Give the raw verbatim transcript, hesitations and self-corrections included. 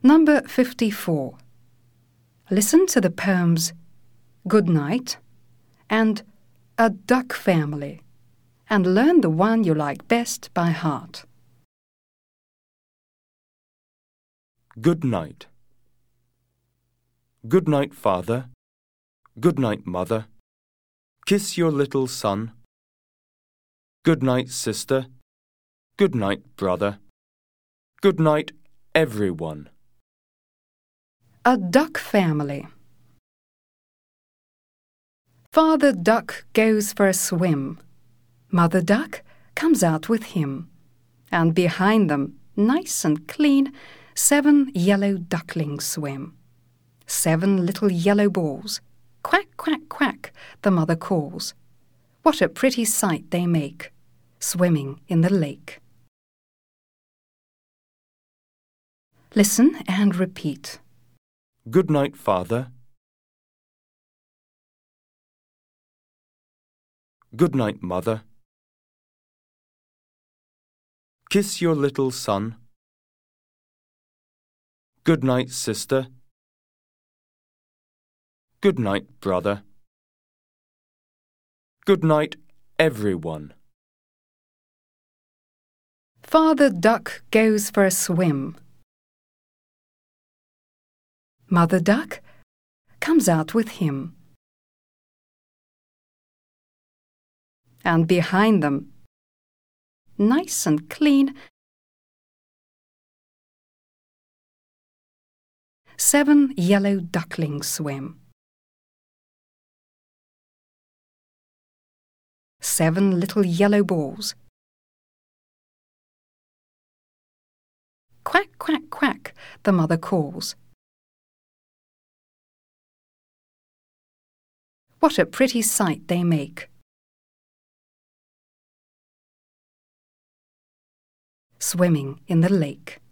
Number fifty-four. Listen to the poems Good Night and A Duck Family and learn the one you like best by heart. Good night. Good night, Father. Good night, Mother. Kiss your little son. Good night, sister. Good night, brother. Good night, everyone. A Duck Family. Father Duck goes for a swim. Mother Duck comes out with him. And behind them, nice and clean, seven yellow ducklings swim. Seven little yellow balls. Quack, quack, quack, the mother calls. What a pretty sight they make, swimming in the lake. Listen and repeat. Good night, Father. Good night, Mother. Kiss your little son. Good night, sister. Good night, brother. Good night, everyone. Father Duck goes for a swim. Mother Duck comes out with him. And behind them, nice and clean, seven yellow ducklings swim. Seven little yellow balls. Quack, quack, quack, the mother calls. What a pretty sight they make, swimming in the lake.